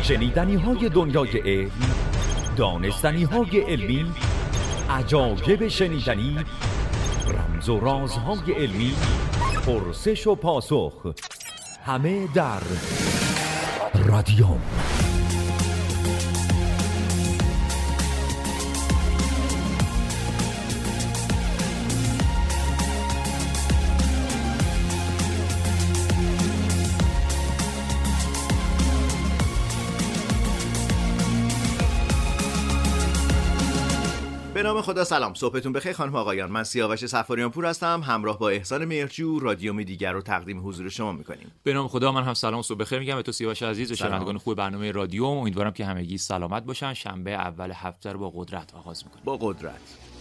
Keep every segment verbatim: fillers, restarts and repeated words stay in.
شنیدنی های دنیای علم، دانستنی های علمی، عجایب شنیدنی، رمز و رازهای علمی، پرسش و پاسخ، همه در رادیوم. به نام خدا. سلام، صبحتون بخیر خانم و آقایان. من سیاوش صفاریان پور هستم، همراه با احسان مهرجو رادیوم دیگر رو تقدیم حضور شما میکنیم. به نام خدا. من هم سلام و صبح بخیر میگم به تو سیاوش عزیز و شنوندگان خوب برنامه رادیوم. امیدوارم که همگی سلامت باشن. شنبه اول هفته رو با قدرت آغاز میکنیم. با قدرت.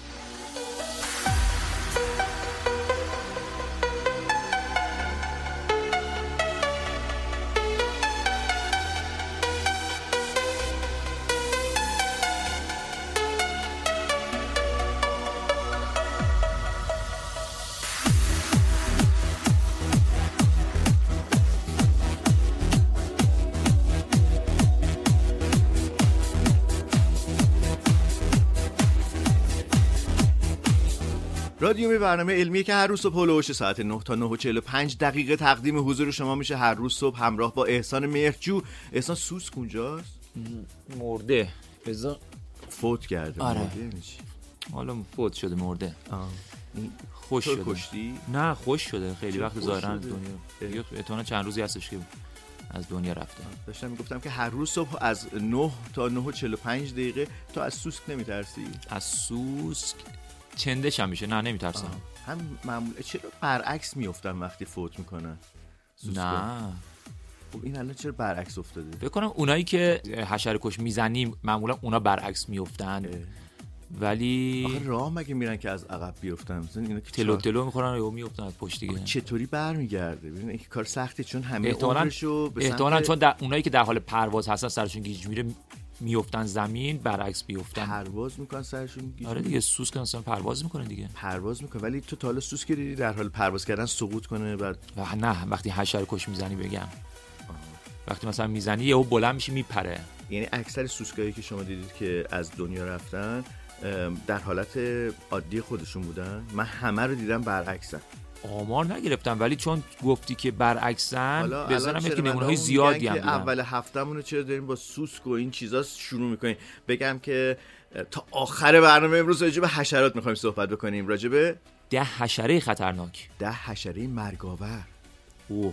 رادیوم برنامه علمیه که هر روز صبح هلوش ساعت نه تا نه و چهل و پنج دقیقه تقدیم حضور شما میشه. هر روز صبح همراه با احسان مهرجو. احسان سوس کجاست؟ مرده. بذار فوت کرده. آره. مرده یعنی چی؟ حالا فوت شده، مرده. آه. خوش شده. کشتی؟ نه خوش شده. خیلی وقت ظاهرا شده؟ دنیا احتمالاً چند روزی هستش که از دنیا رفته. داشتم میگفتم که هر روز صبح از نه تا نه و چهل و پنج دقیقه تو از سوسک نمیترسی؟ از سوسک چندش هم میشه. نه نمیترسم. هم معمولا چرا برعکس میافتن وقتی فوت میکنن؟ نه خب این الان چرا برعکس افتاده؟ فکر کنم اونایی که حشره کش میزنیم معمولا اونا برعکس میافتن، ولی آخه راه مگه میرن که از عقب بیافتن؟ مثلا اینا که تلو تلو میخورن و میافتن از پشت دیگه. چطوری برمیگرده؟ ببین این کار سخته، چون همه احتمالاً عمرشو به احتمالاً سمت چون در اونایی که در حال پرواز هستن سرشون گیج میره میافتن زمین، برعکس بیافتن. پرواز میکنن سرشون گیج. آره دیگه، سوسک اصلا پرواز میکنه دیگه. پرواز میکنه. ولی تو تا حالا سوسک دیدی در حال پرواز کردن سقوط کنه؟ بعد و نه وقتی حشره کش میزنی بگم آه. وقتی مثلا میزنی یهو بلند میشه میپره. یعنی اکثر سوسکایی که شما دیدید که از دنیا رفتن در حالت عادی خودشون بودن؟ من همه رو دیدم برعکسن. آمار نگرفتم ولی چون گفتی که برعکسن بذارم که نمونه‌های زیادی هم دیدم. اول هفتهمون رو چرا داریم با سوسک و این چیزا شروع میکنیم؟ بگم که تا آخر برنامه امروز راجع به حشرات میخوایم صحبت بکنیم، راجع به ده حشره خطرناک، ده حشره مرگاور. اوه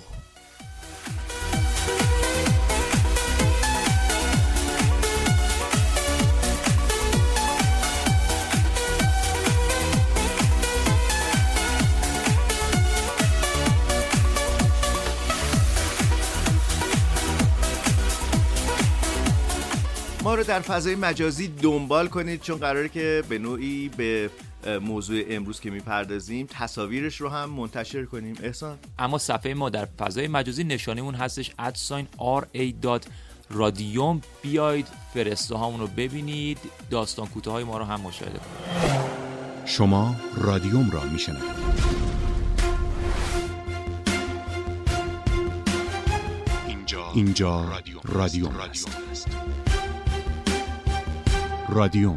ما رو در فضای مجازی دنبال کنید، چون قراره که به نوعی به موضوع امروز که میپردازیم تصاویرش رو هم منتشر کنیم. احسان اما صفحه ما در فضای مجازی نشانمون هستش ادساین آر ای دات رادیوم. بیاید فرسته هامون رو ببینید، داستان کوتاه های ما رو هم مشاهده کنید. شما رادیوم را میشنوید. اینجا اینجا رادیوم, رادیوم است. رادیوم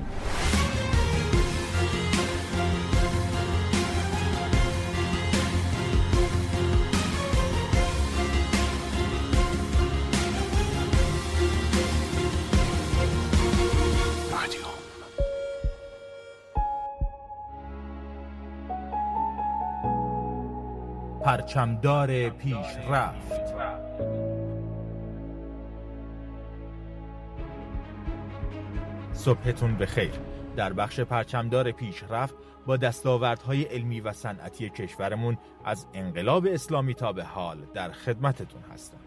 پرچمدار پیشرفت. صبحتون بخیر. در بخش پرچمدار پیشرفت با دستاوردهای علمی و صنعتی کشورمون از انقلاب اسلامی تا به حال در خدمتتون هستم.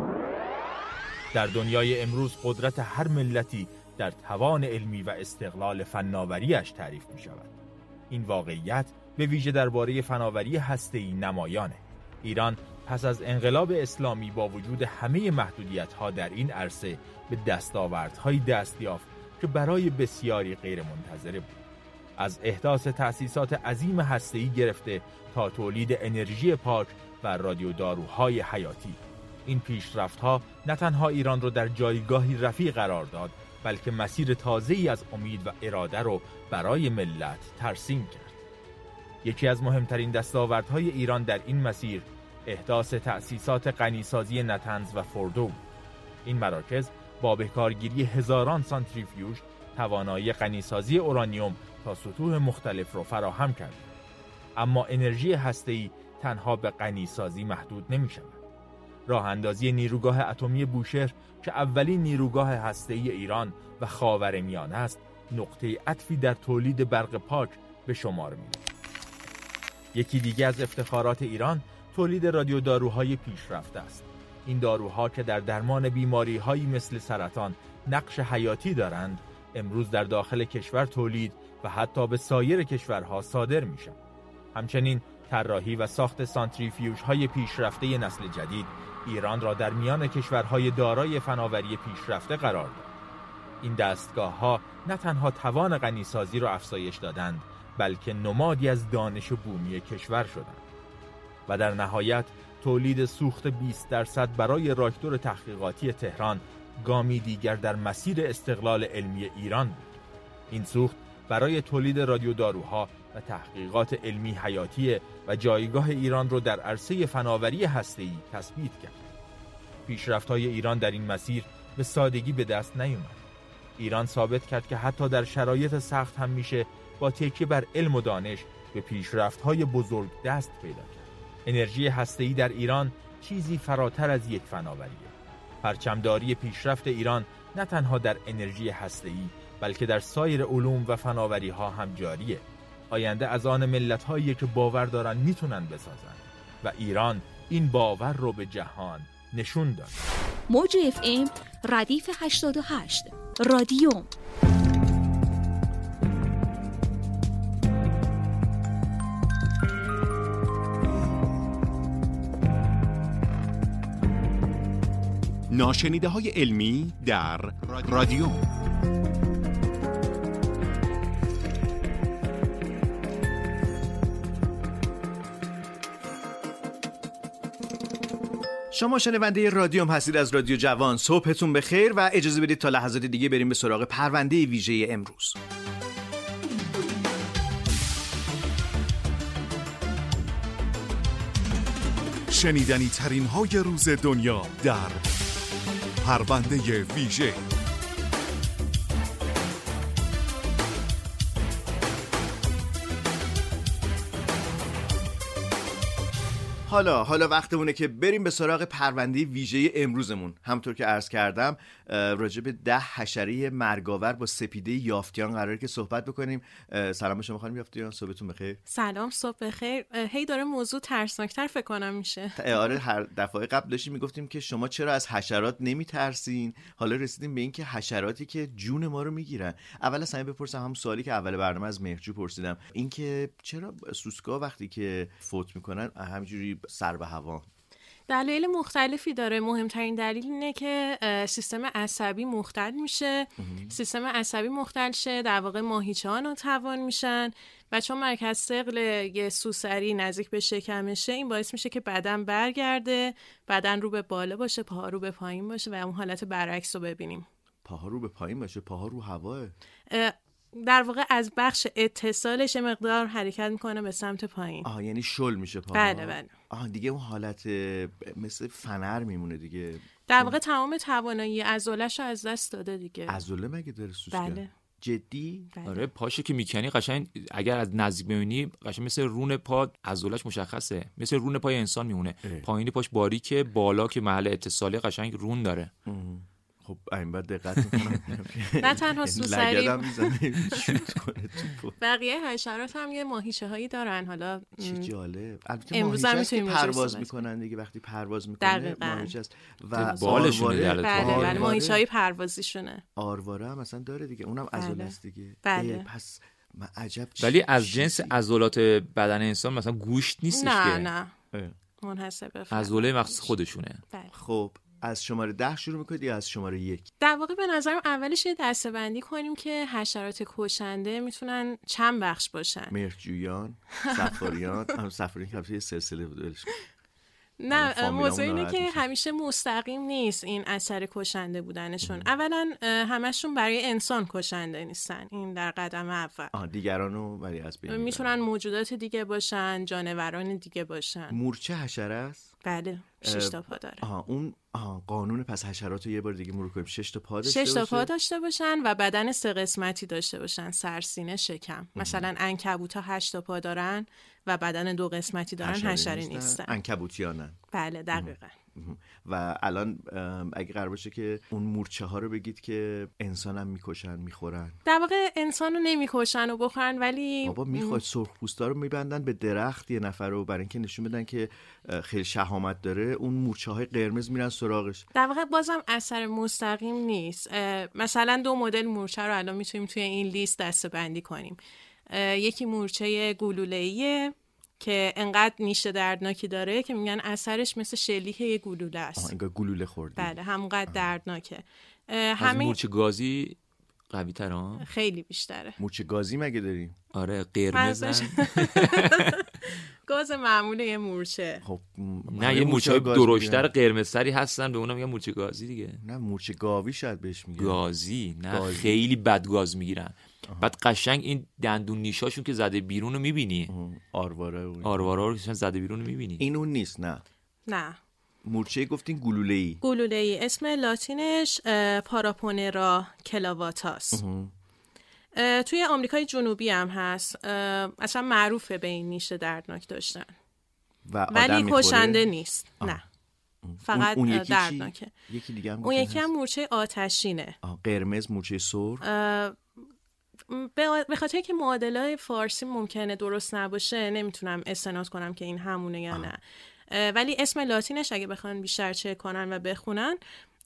در دنیای امروز قدرت هر ملتی در توان علمی و استقلال فناوریش تعریف می شود. این واقعیت به ویژه درباره فناوری هسته‌ای نمایانه. ایران پس از انقلاب اسلامی با وجود همه محدودیت‌ها در این عرصه به دستاوردهای دست یافت که برای بسیاری غیر منتظره بود. از احداث تأسیسات عظیم هسته‌ای گرفته تا تولید انرژی پاک و رادیوداروهای حیاتی. این پیشرفت‌ها نه تنها ایران رو در جایگاهی رفیع قرار داد، بلکه مسیر تازه‌ای از امید و اراده رو برای ملت ترسیم کرد. یکی از مهمترین دستاوردهای ایران در این مسیر احداث تأسیسات غنیسازی نطنز و فردو. این مراکز با بهکارگیری هزاران سانتریفیوژ توانایی غنیسازی اورانیوم تا سطوح مختلف را فراهم کرد. اما انرژی هسته‌ای تنها به غنیسازی محدود نمی‌شود. راه اندازی نیروگاه اتمی بوشهر که اولین نیروگاه هسته‌ای ایران و خاورمیانه است، نقطه عطفی در تولید برق پاک به شمار می‌رود. یکی دیگه از افتخارات ایران تولید رادیوداروهای پیشرفته است. این داروها که در درمان بیماری‌هایی مثل سرطان نقش حیاتی دارند، امروز در داخل کشور تولید و حتی به سایر کشورها صادر میشن. همچنین طراحی و ساخت سانتریفیوژهای پیشرفته نسل جدید ایران را در میان کشورهای دارای فناوری پیشرفته قرار داد. این دستگاه‌ها نه تنها توان غنیسازی را افزایش دادند، بلکه نمادی از دانش و بومی کشور شدند. و در نهایت تولید سوخت بیست درصد برای راکتور تحقیقاتی تهران گامی دیگر در مسیر استقلال علمی ایران بود. این سوخت برای تولید رادیوداروها و تحقیقات علمی حیاتیه و جایگاه ایران رو در عرصه فناوری هسته‌ای تثبیت کرد. پیشرفت‌های ایران در این مسیر به سادگی به دست نیامد. ایران ثابت کرد که حتی در شرایط سخت هم میشه با تکیه بر علم و دانش به پیشرفت‌های بزرگ دست پیدا کرد. انرژی هسته‌ای در ایران چیزی فراتر از یک فناوریه. پرچمداری پیشرفت ایران نه تنها در انرژی هسته‌ای بلکه در سایر علوم و فناوری‌ها هم جاریه. آینده از آن ملت‌هایی که باور دارن میتونن بسازن و ایران این باور رو به جهان نشون داد. موج اف ام ردیف هشتاد و هشت رادیوم. ناشنیده های علمی در رادیو. شما شنونده رادیوم هستید از رادیو جوان. صبحتون بخیر و اجازه بدید تا لحظات دیگه بریم به سراغ پرونده ویژه امروز. شنیدنی ترین های روز دنیا در پرونده ویژه. حالا حالا وقتمونه که بریم به سراغ پرونده ویژه امروزمون. همونطور که عرض کردم راجع به ده حشره مرگاور با سپیده یافتیان قراره که صحبت بکنیم. سلام به شما خانم یافتیان، صبحتون بخیر. سلام، صبح بخیر. هی داره موضوع ترسناکتر فکر کنم میشه. آره، هر دفعه قبل داشتیم میگفتیم که شما چرا از حشرات نمیترسین، حالا رسیدیم به این که حشراتی که جون ما رو میگیرن. اول از همه بپرسم هم سوالی که اول برنامه از مهرجو پرسیدم، این که چرا سوسکا وقتی که فوت میکنن همینجوری سر به هوا؟ دلایل مختلفی داره. مهمترین دلیل اینه که سیستم عصبی مختل میشه. سیستم عصبی مختل شه، در واقع ماهیچه ها ناتوان میشن و چون مرکز ثقل یه سوسری نزدیک به شکمشه، این باعث میشه که بدن برگرده، بدن رو به بالا باشه، پاها رو به پایین باشه و اون حالت برعکس رو ببینیم. پاها رو به پایین باشه، پاها رو هواه. در واقع از بخش اتصالش مقدار حرکت میکنه به سمت پایین. آها، یعنی شل میشه پاها. بله بله. آها، دیگه اون حالت مثل فنر میمونه دیگه. در واقع تمام توانایی عضله‌شو از دست داده دیگه. عضله مگه داره سوسکا؟ بله. جدی؟ بله. آره، پاشو که میکنی قشنگ اگر از نزدیک ببینی قشنگ مثل رون پا عضله‌اش مشخصه، مثل رون پای انسان میمونه. پایین پاش باریکه، بالا که محل اتصالی قشنگ رون داره. ام. خب این بعد دقت میکنم. نه تنها سوسری، توپو. بقیه حشرات هم یه ماهیچه هایی دارن. حالا چه جالب. البته امروز هم ماهیچه میتونیم پرواز میکنن دیگه، وقتی پرواز میکنه ماهیچه است و بالشونه در بله بله ماهیچه های پروازیشونه. آرواره هم مثلا داره دیگه، اونم عضله است دیگه. بله. پس من عجب. ولی از جنس عضلات بدن انسان مثلا گوشت نیستش که. نه نه منحصر به فرد. عضله مخصوص خودشونه. بله. خب از شماره ده شروع میکنید یا از شماره یک؟ در واقع به نظرم اولش یه دسته‌بندی کنیم که حشرات کشنده میتونن چند بخش باشن. مهرجویان، سفاریان، هم سفاریان که یه سلسله بود ولش. نه موضوع اینه که همیشه مستقیم نیست این اثر کشنده بودنشون. اولا همشون برای انسان کشنده نیستن، این در قدم اول. آه دیگرانو ولی از بین میتونن موجودات دیگه باشن، جانوران دیگه باشن. مورچه حشره است؟ بله، شش تا پا داره. آها اون آها قانون پس حشرات رو یه بار دیگه مرور کنیم. شش تا پا داشته شش تا پا داشته باشن و بدن سه قسمتی داشته باشن، سر، سینه، شکم. مثلا عنکبوت‌ها هشت تا پا دارن و بدن دو قسمتی دارن، حشره نیستن. عنکبوتیانن. بله دقیقاً. و الان اگه قرار باشه که اون مورچه ها رو بگید که انسان هم میکشن میخورن، در واقع انسان رو نمیکشن و بخورن، ولی بابا میخواد سرخپوستا رو میبندن به درخت یه نفر رو برای اینکه نشون بدن که خیلی شهامت داره، اون مورچه های قرمز میرن سراغش. در واقع بازم اثر مستقیم نیست. مثلا دو مدل مورچه رو الان میتونیم توی این لیست دسته‌بندی کنیم. یکی مورچه گلوله‌ایه که انقدر نیش دردناکی داره که میگن اثرش مثل شلیک یه گلوله است. انگار گلوله خوردی. بله همونقدر دردناکه. همه مورچه گازی قوی تر ها؟ خیلی بیشتره. مورچه گازی مگه داریم؟ آره قرمزن. گاز معموله یه مورچه. خب نه یه مورچه های درشتر قرمزتری هستن به اونا میگن مورچه گازی دیگه. نه مورچه گاوی شاید بهش میگن. گازی نه گازی. خیلی بد گاز میگیرن. بعد قشنگ این دندون نیشاشون که زده بیرون رو میبینی. آرواره آرواره رو زده بیرون رو میبینی. این اون نیست. نه نه مورچه گفتین گلوله‌ای. گلوله‌ای اسم لاتینش پاراپونرا کلاواتاس. توی آمریکای جنوبی هم هست، اصلا معروفه به این نیش دردناک داشتن و ولی کشنده نیست. آه. نه فقط اون, اون یکی دردناکه. یکی دیگه هم اون یکی هم مورچه آتشینه. قرمز مورچه سرخ. به خاطر که معادلای فارسی ممکنه درست نباشه نمیتونم استناد کنم که این همونه یا نه، ولی اسم لاتینش اگه بخوان بیشتر چک کنن و بخونن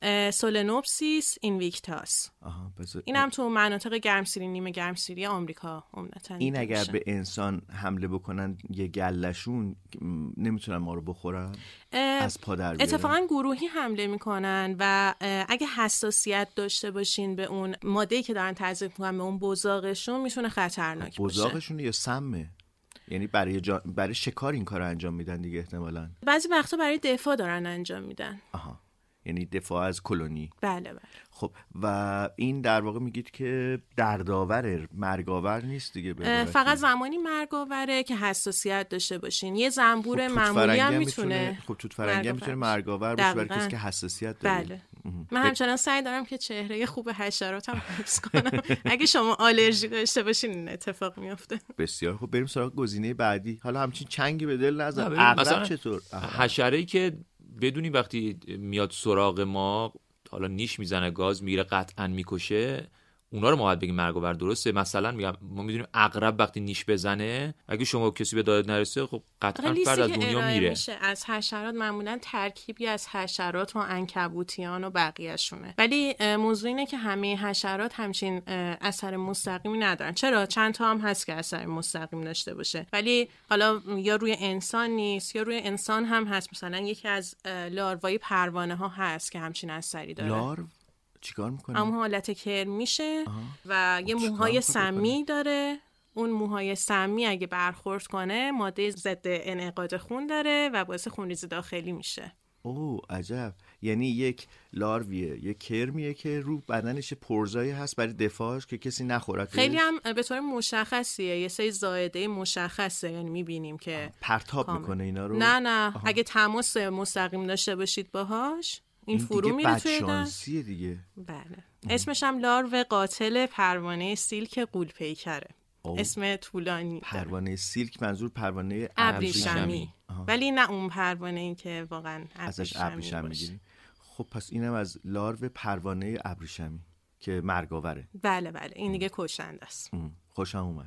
سولنوپسیس اینویکتاس. این هم تو مناطق گرمسیری نیمه گرمسیری آمریکا عمدتاً. این اگر به انسان حمله بکنن یه گلشون نمیتونن ما رو بخورن از پا در بیارن. اتفاقا گروهی حمله میکنن و اگه حساسیت داشته باشین به اون ماده‌ای که دارن تزریق میکنن به اون بزاقشون میتونه خطرناک باشه. بزاقشون یا سمه؟ یعنی برای جا... برای شکار این کار انجام میدن دیگه احتمالاً. بعضی وقتا برای دفاع دارن انجام میدن. آها یعنی دفاع از کلونی. بله بله. خب و این در واقع میگید که دردآور مرگاور نیست دیگه؟ فقط زمانی مرگاوره که حساسیت داشته باشین. یه زنبور خب معمولی هم میتونه خب توت فرنگی هم میتونه مرگاور باشه برای کسی که حساسیت داره. بله. من همچنان سعی دارم که چهره خوب حشراتم حفظ کنم. اگه شما آلرژی داشته باشین این اتفاق میفته. بسیار خب بریم سراغ گزینه بعدی. حالا همچین چنگی به دل نزن. عقرب چطور؟ حشره‌ای که بدونی وقتی میاد سراغ ما حالا نیش میزنه گاز میگیره قطعا میکشه، اونا رو ما باید بگیم مرگاور. درسته؟ مثلا میگم ما میدونیم عقرب وقتی نیش بزنه اگه شما کسی به دادت نرسه خب قطعا فرد از دنیا میره. میشه از حشرات معمولا ترکیبی از حشرات و عنکبوتیان و بقیه‌شونه، ولی موضوع اینه که همه حشرات همچین اثر مستقیمی ندارن. چرا؟ چند تا هم هست که اثر مستقیم داشته باشه، ولی حالا یا روی انسان نیست یا روی انسان هم هست. مثلا یکی از لاروای پروانه ها هست که همچین اثری داره. لارو چیکار میکنه؟ اون حالت کرم میشه و یه موهای سمی داره. اون موهای سمی اگه برخورد کنه ماده ضد انعقاد خون داره و باعث خونریزی داخلی میشه. اوه عجب. یعنی یک لارویه، یک کرمیه که رو بدنش پرزایی هست برای دفاعش که کسی نخورتش. خیلی هم به طور مشخصیه، یه سری زائده مشخصه، یعنی میبینیم که پرتاب کامل میکنه اینا رو. نه نه آها. اگه تماس مستقیم داشته باشید باهاش این, این فرو میره توی بدشانسیه دیگه. بله. اسمش هم لارو قاتل پروانه سیلک غول‌پیکره. اسم طولانی. پروانه سیلک منظور پروانه ابریشمی، ولی نه اون پروانه این که واقعا ازش ابریشمی میگیریم. خب پس اینم از لارو پروانه ابریشمی که مرگاوره. بله بله این دیگه کشنده است. خوشم اومد.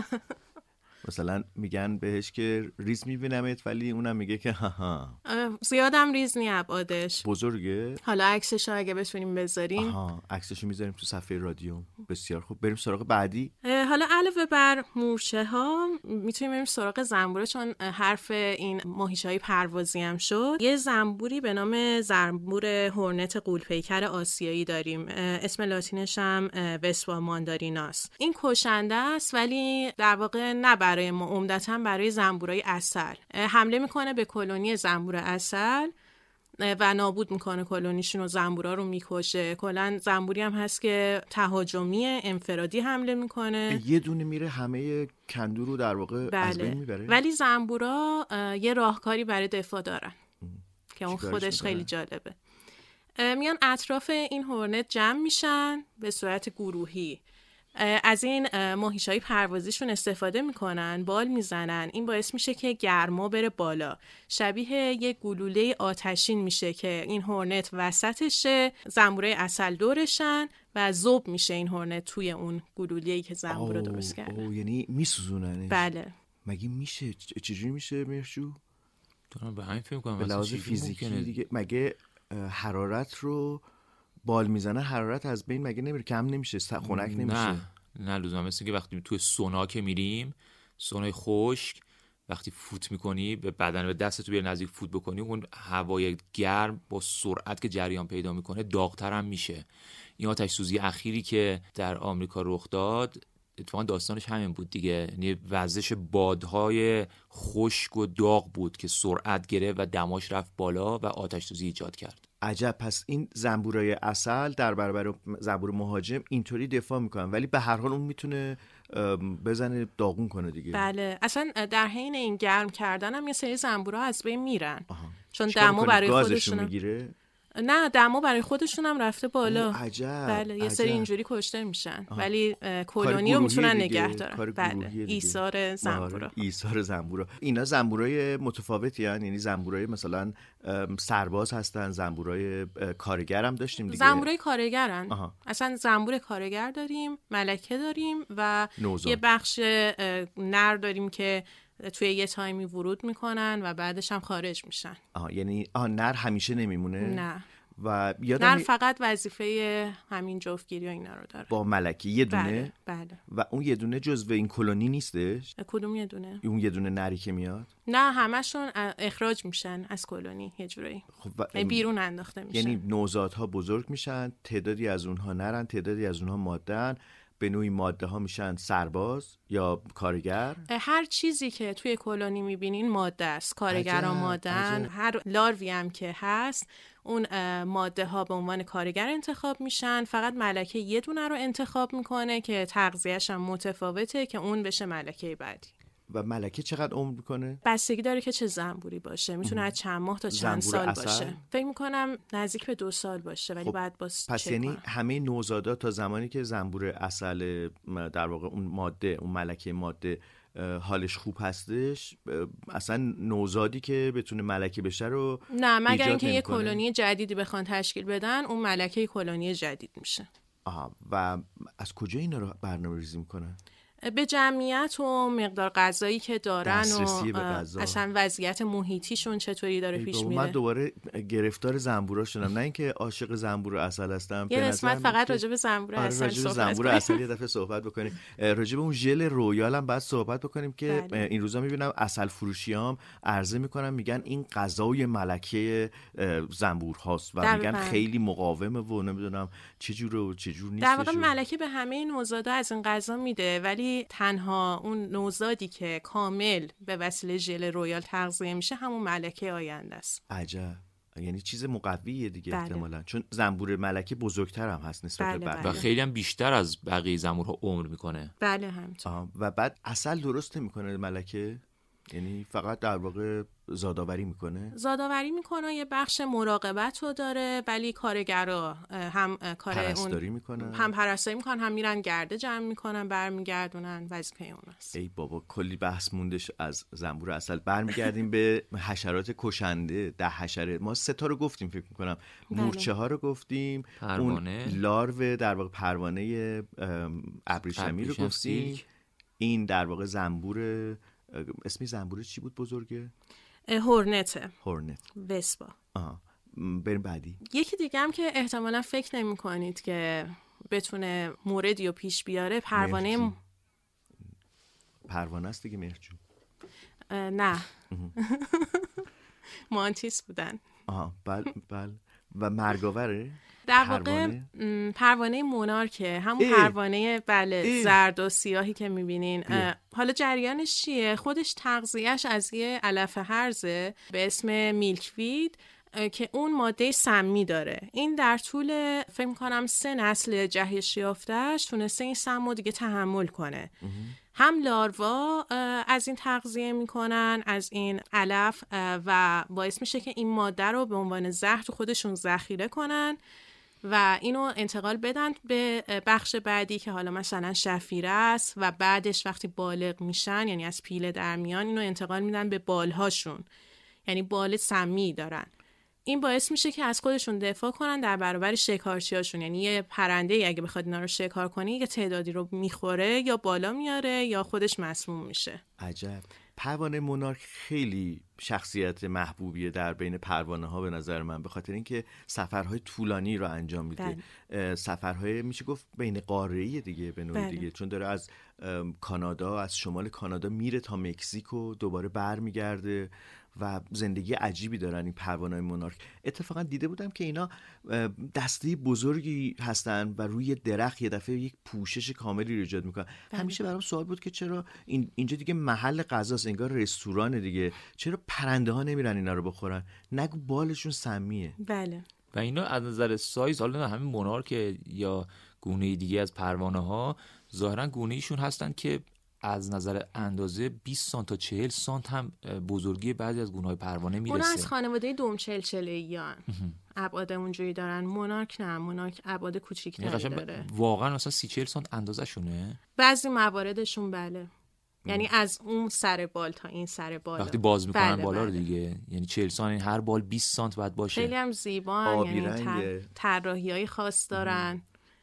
مثلا میگن بهش که ریز میبینمت ولی اونم میگه که ها ها زیادم ریز نی ابعادش بزرگه. حالا عکسش اگه بتونیم بذاریم. آها عکسشو میذاریم تو صفحه رادیو. بسیار خوب بریم سراغ بعدی. حالا علاوه بر مورچه ها میتونیم بریم سراغ زنبوره، چون حرف این ماهیچه‌های پروازی هم شد. یه زنبوری به نام زنبور هورنت غول‌پیکر آسیایی داریم. اسم لاتینش هم وسپا مانداریناست. این کشنده است ولی در واقع نه برای ما، عمدتاً برای زنبورای عسل. حمله میکنه به کلونی زنبور عسل و نابود میکنه کلونیشون و زنبورا رو میکشه. کلا زنبوری هم هست که تهاجمی انفرادی حمله میکنه، یه دونه میره همه کندو رو در واقع بله. از بین میبره. ولی زنبورا یه راهکاری برای دفاع دارن ام. که اون خودش میکنن؟ خیلی جالبه. میان اطراف این هورنت جمع میشن به صورت گروهی، از این ماهیچه‌های پروازیشون استفاده میکنن، بال میزنن. این باعث میشه که گرما بره بالا، شبیه یک گلوله آتشین میشه که این هورنت وسطشه، زنبورای عسل دورشن و ذوب میشه این هورنت توی اون گلوله‌ای که زنبورا درست کرده. اوه، یعنی میسوزوننش؟ بله. مگه میشه؟ چجوری میشه مهرجو؟ دارم به همین فکر کنم. به لحاظ فیزیکی دیگه مگه حرارت رو بال میزنه، حرارت از بین مگه نمیره؟ کم نمیشه؟ خنک نمیشه؟ نه نه لزوما. مثل که وقتی توی سونا که میریم، سونای خشک، وقتی فوت میکنی به بدن، به دست تو بیاری نزدیک فوت بکنی، اون هوای گرم با سرعت که جریان پیدا میکنه داغ‌تر هم میشه. این آتش سوزی اخیری که در آمریکا رخ داد اتفاقا داستانش همین بود دیگه، یعنی وزش بادهای خشک و داغ بود که سرعت گرفت و دماش رفت بالا و آتش سوزی ایجاد کرد. عجب. پس این زنبورای عسل در برابر زنبور مهاجم اینطوری دفاع میکنن، ولی به هر حال اون میتونه بزنه داغون کنه دیگه. بله، اصلا در حین این گرم کردن هم یه سری زنبورا از بین میرن. آها. چون دما برای خودشون میگیره. نه، دما برای خودشون هم رفته بالا. عجب. بله، یه عجب. سری اینجوری کشته میشن. آها. ولی کلونی رو میتونن نگه دارن. بله، ایثار زنبورا. ایثار زنبورا. اینا زنبورای متفاوتی هستن، یعنی زنبورای مثلا سرباز هستن، زنبورای کارگر هم داشتیم دیگه. زنبورای کارگرن. آها. اصلا زنبور کارگر داریم، ملکه داریم و نوزاد. یه بخش نر داریم که توی یه تایمی ورود میکنن و بعدش هم خارج میشن. آها، یعنی آها نر همیشه نمیمونه؟ نه. و یادم نر فقط وظیفه همین جفتگیری و اینا رو داره. با ملکه یه دونه؟ بله. بله. و اون یه دونه جزو این کلونی نیستش؟ کدوم یه دونه؟ اون یه دونه نری که میاد؟ نه، همشون اخراج میشن از کلونی یه جورایی. خب بیرون انداخته میشن. یعنی نوزادها بزرگ میشن، تعدادی از اونها نرن، تعدادی از اونها ماده‌ن، به نوعی ماده ها میشن سرباز یا کارگر. هر چیزی که توی کلونی میبینین ماده است. کارگران ماده‌ن، هر لاروی هم که هست اون ماده ها به عنوان کارگر انتخاب میشن. فقط ملکه یه دونه رو انتخاب میکنه که تغذیه‌اش هم متفاوته که اون بشه ملکه بعدی. و ملکه چقدر عمر میکنه؟ بستگی داره که چه زنبوری باشه، میتونه از چند ماه تا چند سال اصل؟ باشه. فکر میکنم نزدیک به دو سال باشه، ولی خب بعد باز پس یعنی کنم. همه نوزادا تا زمانی که زنبور عسل در واقع اون ماده، اون ملکه ماده حالش خوب هستش، اصلا نوزادی که بتونه ملکه بشه رو نه، مگر اینکه یه کلونی جدیدی بخوان تشکیل بدن، اون ملکه کلونی جدید میشه. آها. و از کجا اینا رو برنامه‌ریزی میکنن؟ به جمعیت و مقدار غذایی که دارن و اصلا وضعیت محیطیشون چطوری داره پیش میره. من دوباره گرفتار زنبورا شدم، نه اینکه عاشق زنبور عسل هستم. یه قسمت فقط راجع به زنبور عسل صحبت زنبور عسل یه دفعه صحبت بکنیم. راجع به اون ژل رویال هم بعد صحبت بکنیم که بله. این روزا میبینم عسل فروشیام عرضه میکنن، میگن این غذای ملکه زنبور هاست و میگن خیلی مقاومه و نمیدونم چه جوره و چه جور نیست. در واقع ملکه به همه نوزادا از این غذا میده، ولی تنها اون نوزادی که کامل به وسیله ژل رویال تغذیه میشه همون ملکه آینده است. عجب. یعنی چیز مقویه دیگه. بله. احتمالاً چون زنبور ملکه بزرگتر هم هست نسبت بله به بقیه. و خیلی هم بیشتر از بقیه زنبورها عمر میکنه. بله همینطور. و بعد عسل درست میکنه ملکه؟ یعنی فقط در واقع زادآوری میکنه؟ زادآوری میکنه، یه بخش مراقبت رو داره، ولی کارگرا هم کار پرستاری اون میکنن، هم پرستاری میکنن، هم میرن گرده جمع میکنن، برمیگردونن، وظیفه اون است. ای بابا کلی بحث موندش از زنبور عسل. برمیگردیم به حشرات کشنده. ده حشره ما سه تا رو گفتیم فکر میکنم. مورچه ها رو گفتیم، پروانه، اون لارو در واقع پروانه ابریشمی رو گفتیم. این در واقع زنبور، اسمی زنبور چی بود بزرگه؟ هورنته. هورنت. وسپا. آها. بریم بعدی. یکی دیگه هم که احتمالاً فکر نمی کنید که بتونه موردی رو پیش بیاره، پروانه م... پروانه است دیگه مهرجو. نه. مانتیس بودن. آها. بله بله. و مرگاوره؟ در واقع پروانه, پروانه مونارکه، همون اه. پروانه بله اه. زرد و سیاهی که میبینین. حالا جریانش چیه؟ خودش تغذیهش از یه علف هرزه به اسم میلکوید که اون ماده سمی داره. این در طول فکر می‌کنم سه نسل جهش یافته‌اش تونسته این سمو دیگه تحمل کنه. هم لاروا از این تغذیه میکنن از این علف و باعث میشه که این ماده رو به عنوان زهر تو خودشون ذخیره کنن و اینو انتقال بدن به بخش بعدی که حالا مثلا شفیره است و بعدش وقتی بالغ میشن، یعنی از پیله در میان، اینو انتقال میدن به بالهاشون، یعنی بال سمی دارن. این باعث میشه که از خودشون دفاع کنن در برابر شکارچیاشون. یعنی یه پرنده ای اگه بخواد اینا رو شکار کنه یه تعدادی رو میخوره یا بالا میاره یا خودش مسموم میشه. عجب. پروانه مونارک خیلی شخصیت محبوبیه در بین پروانه ها به نظر من، به خاطر اینکه سفرهای طولانی رو انجام میده. بله. سفرهای میشه گفت بین قاره‌ای دیگه به نوعی. بله. دیگه چون داره از کانادا، از شمال کانادا میره تا مکزیک و دوباره برمیگرده و زندگی عجیبی دارن این پروانه‌های مونارک. اتفاقا دیده بودم که اینا دسته بزرگی هستن و روی درخت یه دفعه یک پوشش کاملی رو ایجاد میکنن. همیشه برام سوال بود که چرا این اینجا دیگه محل غذاست، انگار رستوران دیگه، چرا پرنده ها نمیرن اینا رو بخورن؟ نگو بالشون سمیه. بله. و اینا از نظر سایز، حالا همین مونارک یا گونه دیگه از پروانه ها ظاهرا گونه ایشون هستن که از نظر اندازه بیست سانت تا چهل سانت هم بزرگی بعضی از گونه‌های پروانه میرسه. اونا از خانواده دومچلچله‌ایان ابعاد اونجوری دارن. مونارک نه، مونارک ابعاد کوچیک‌تری داره. واقعا مثلا سی چهل سانت اندازه شونه بعضی مواردشون. بله. یعنی از اون سر بال تا این سر بال وقتی باز میکنن بله بالا رو بله. دیگه، یعنی چهل سانت، هر بال بیست سانت باید باشه. خیلی هم زیبا، یعنی طراحی‌های خاص دارن.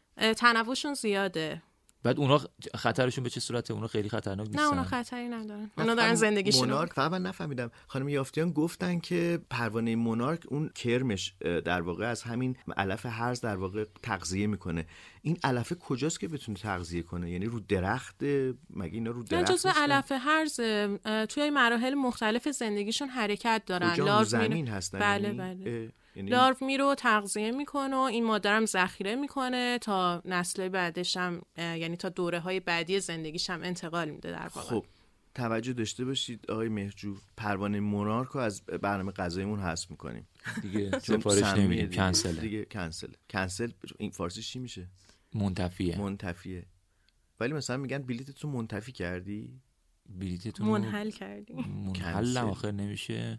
تنوعشون زیاده. بعد اونا خطرشون به چه صورته؟ اونا خیلی خطرناک نیستن؟ نه اونا خطری ندارن، اونا دارن زندگیشون. مونارک فقط من نفهمیدم، خانم یافتیان گفتن که پروانه مونارک اون کرمش در واقع از همین علف هرز در واقع تغذیه میکنه. این علف کجاست که بتونه تغذیه کنه؟ یعنی رو درخت؟ مگه اینا رو درخت؟ نه، جزو علف هرز توی مراحل مختلف زندگیشون حرکت دارن. لارو زمین هستن. بله یعنی بله. یعنی لارو میرو تغذیه میکنه و این ماده هم ذخیره میکنه تا نسل بعدش هم، یعنی تا دوره های بعدی زندگیش هم انتقال میده در واقع. خب توجه داشته باشید آقای مهرجو، پروانه مونارک رو از برنامه غذاییمون حذف میکنیم دیگه. سفارش نمیدیم، کنسل دیگه. کنسل کنسل این فارسیش چی میشه؟ منتفیه. منتفیه. ولی مثلا میگن بلیتتو منتفی کردی؟ بلیتتون منحل کردی؟ منحل آخر نمیشه،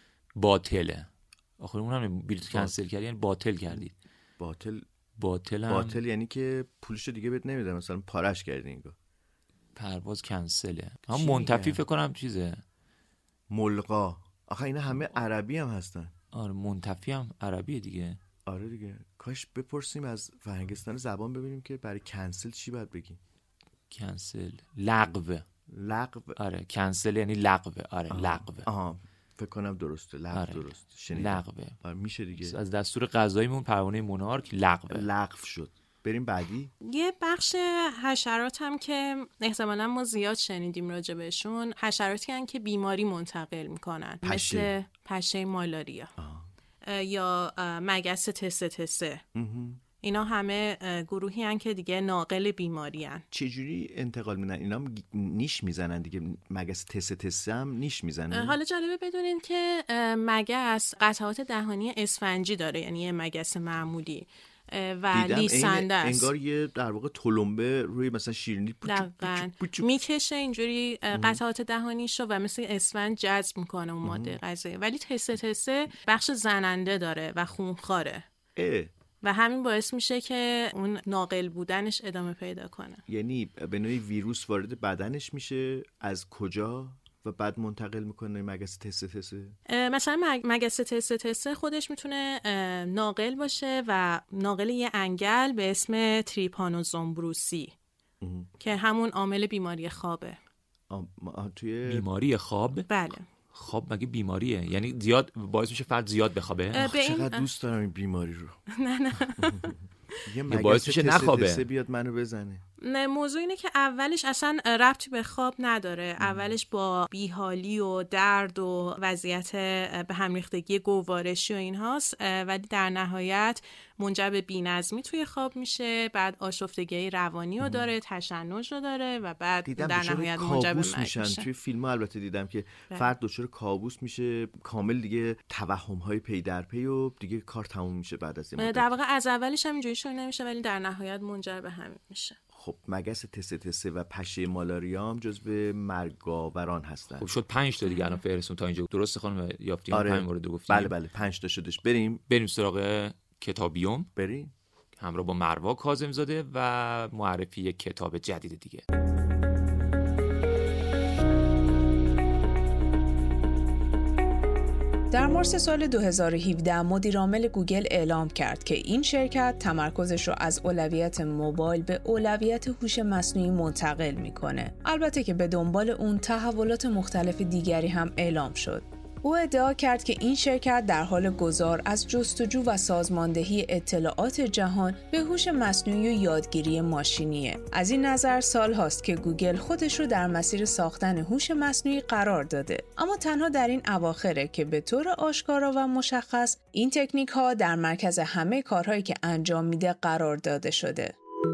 باطله. آخر اون هم بلیت کنسل کردی یعنی باطل کردید. باطل باطل هم باطل یعنی که پولشو دیگه بهت نمیده، مثلا پارش کردی انگار. پرواز کنسله. هم منتفی فکر کنم چیزه، ملغا. آخه اینا همه عربی هم هستن. آره منتفی هم عربیه دیگه. آره دیگه. کاش بپرسیم از فرهنگستان زبان ببینیم که برای کنسل چی باید بگیم. کنسل لغو. لغو. آره کنسل یعنی لغو. آره لغو. آها فکر کنم درسته. لغو. آره. درست شنیدم. لغو. آره میشه دیگه. از دستور غذاییمون پروانه مونارک لغو. لغو شد. بریم بعدی. یه بخش حشرات هم که احتمالاً ما زیاد شنیدیم راجع بهشون، حشراتی هستن که بیماری منتقل میکنن. پشه. مثل پشه مالاریا. آه. یا مگس تسه تسه. اینا همه گروهی هن که دیگه ناقل بیماری هن. چجوری انتقال میدن؟ اینا نیش میزنن دیگه. مگس تسه تسه هم نیش میزنن. حالا جالبه بدونین که مگس قطعات دهانی اسفنجی داره، یعنی یه مگس معمولی و لیسنده است. انگار یه در واقع تلمبه روی مثلا شیرینی میکشه اینجوری قطعات دهانیشو و مثل اسفنج جذب میکنه اون ماده غذایی. ولی تسه تسه بخش زننده داره و خونخواره و همین باعث میشه که اون ناقل بودنش ادامه پیدا کنه. یعنی به نوعی ویروس وارد بدنش میشه، از کجا و بعد منتقل میکنه مگس تسه تسه؟ مثلا مگس تسه تسه خودش میتونه ناقل باشه و ناقل یه انگل به اسم تریپانوزومبروسی که همون عامل بیماری خوابه. توی بیماری خواب؟ بله. خواب مگه بیماریه؟ یعنی زیاد باعث میشه فرد زیاد بخوابه؟ چقدر دوست دارم این بیماری رو. نه نه یه باعث میشه نخوابه، بیاد منو بزنه. نه، موضوع اینه که اولش اصلا ربطی به خواب نداره. اولش با بیحالی و درد و وضعیت به هم ریختگی گوارشی و اینهاست، ولی در نهایت منجر به بی‌نظمی توی خواب میشه، بعد آشفتگی روانی رو داره، تشنج رو داره و بعد در نهایت منجر به مرگ میشه. توی فیلم ها البته دیدم که بله. فرد دچار کابوس میشه، کامل دیگه توهم های پی در پی و دیگه کار تموم میشه بعد از این مدت. در واقع از اولش هم اینجوری شروع نمیشه ولی در نهایت منجر به همین میشه. خب مگس تسه تسه و پشه مالاریا هم جزو مرگاوران هستن. خب شد پنج تا دیگه الان فهرستون تا اینجا درسته خانم یافتیان؟ آره. پنج مورد گفتیم. بله بله پنج تا شدش. بریم بریم سراغ کتابیوم. بریم همراه با مروه کاظم‌زاده و معرفی یک کتاب جدید دیگه. در مارس سال دو هزار و هفده مدیرعامل گوگل اعلام کرد که این شرکت تمرکزش رو از اولویت موبایل به اولویت هوش مصنوعی منتقل میکنه. البته که به دنبال اون تحولات مختلف دیگری هم اعلام شد. او ادعا کرد که این شرکت در حال گذار از جستجو و سازماندهی اطلاعات جهان به هوش مصنوعی و یادگیری ماشینیه. از این نظر سال هاست که گوگل خودش رو در مسیر ساختن هوش مصنوعی قرار داده، اما تنها در این اواخره که به طور آشکارا و مشخص این تکنیک ها در مرکز همه کارهایی که انجام میده قرار داده شده.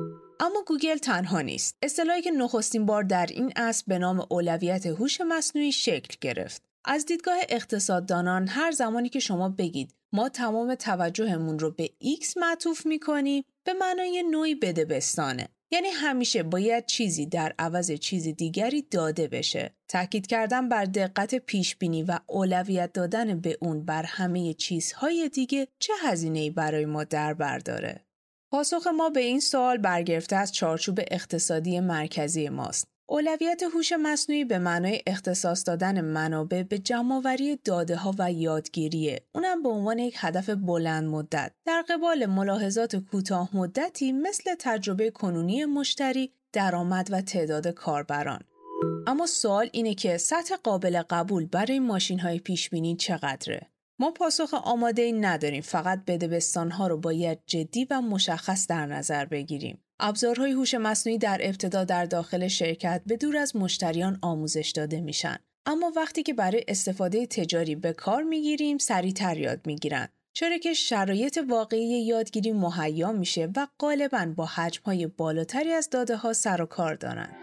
اما گوگل تنها نیست. اصطلاحی که نخستین بار در این عصر به نام اولویت هوش مصنوعی شکل گرفت. از دیدگاه اقتصاددانان هر زمانی که شما بگید ما تمام توجهمون رو به X معطوف می‌کنیم، به معنای نوعی بدبستانه. یعنی همیشه باید چیزی در عوض چیز دیگری داده بشه. تأکید کردن بر دقت پیشبینی و اولویت دادن به اون بر همه چیزهای دیگه چه هزینه‌ای برای ما در بر داره؟ پاسخ ما به این سوال برگرفته از چارچوب اقتصادی مرکزی ماست. اولویت هوش مصنوعی به معنای اختصاص دادن منابع به جمع‌آوری داده‌ها و یادگیریه، اونم به عنوان یک هدف بلند مدت در قبال ملاحظات کوتاه مدتی مثل تجربه کنونی مشتری، درآمد و تعداد کاربران. اما سوال اینه که سطح قابل قبول برای ماشین‌های پیش‌بینی چقدره؟ ما پاسخ آماده‌ای نداریم، فقط بدبستان‌ها رو باید جدی و مشخص در نظر بگیریم. ابزارهای هوش مصنوعی در ابتدا در داخل شرکت به دور از مشتریان آموزش داده میشن، اما وقتی که برای استفاده تجاری به کار میگیریم سریعتر یاد میگیرن، چرا که شرایط واقعی یادگیری مهیا میشه و غالباً با حجم‌های بالاتری از داده‌ها سر و کار دارن.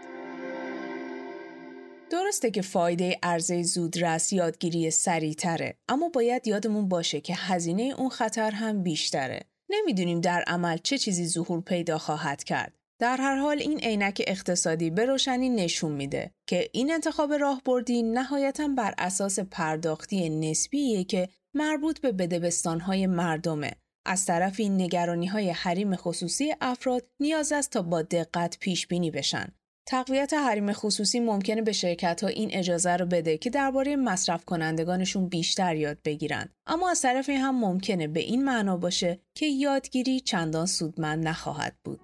درسته که فایده عرضه زودرس یادگیری سریعتره، اما باید یادمون باشه که هزینه اون خطر هم بیشتره. نمیدونیم در عمل چه چیزی ظهور پیدا خواهد کرد. در هر حال این عینک اقتصادی به روشنی نشون میده که این انتخاب راهبردی نهایتاً بر اساس پرداختی نسبیه که مربوط به بدبستان‌های مردمه. از طرفی نگرانی‌های حریم خصوصی افراد نیاز است تا با دقت پیش بینی بشن. تقویت حریم خصوصی ممکنه به شرکت‌ها این اجازه رو بده که درباره مصرف کنندگانشون بیشتر یاد بگیرن، اما از طرفی هم ممکنه به این معنا باشه که یادگیری چندان سودمند نخواهد بود.